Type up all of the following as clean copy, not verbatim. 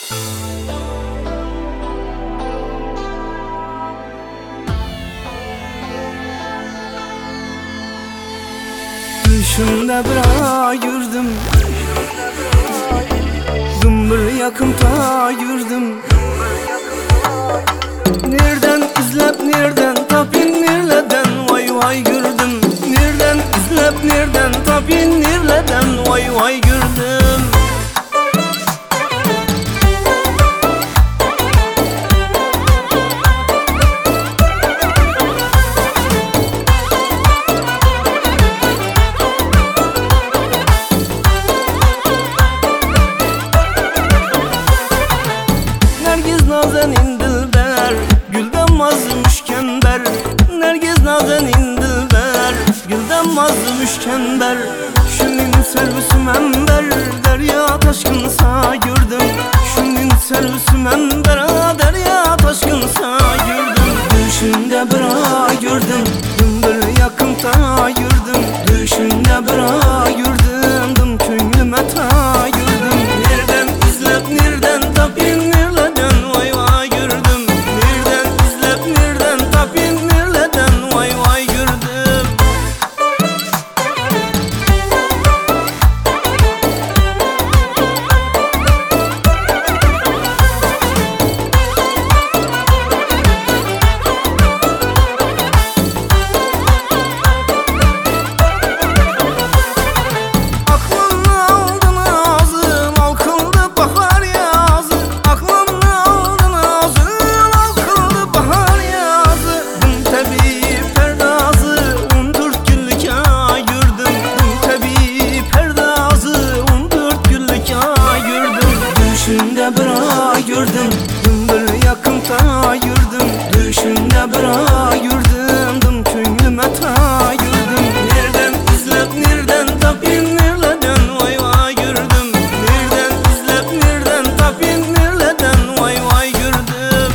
Düşümde bir yürüdüm, zımbır yakımta yürüdüm. Nereden izlep nereden tapin nereden vay vay yürüdüm. Nereden izlep nereden tapin nereden vay vay yürüdüm. Nazenin dilber, gülden mazlum müşkember. Nergiz nazenin dilber, gülden mazlum müşkember. Şunun servisi member, derya taşkınsa gördüm. Şunun servisi member, derya taşkınsa gördüm. Düşümde bir gördüm, gümbür yakımta yürüdüm. Düşümde bir yürüdüm, dım köngülüme ta yürüdüm. Nereden izlep nereden tapin gördüm, gümbür yakımta yürüdüm. Düşümde bir yürüdüm, dım köngülüme ta yürüdüm. Nereden izlep nereden tapin nereden vay vay yürüdüm. Nereden izlep nereden tapin nereden vay vay yürüdüm.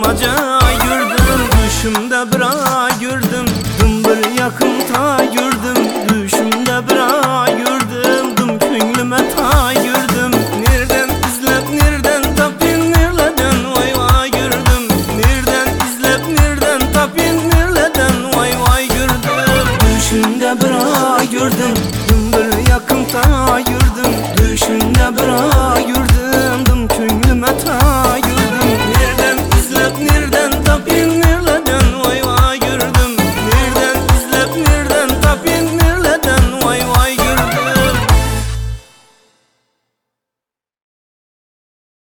Kucağımaca yürüdüm, düşümde bir gördüm, zımbır yakımta yürüdüm.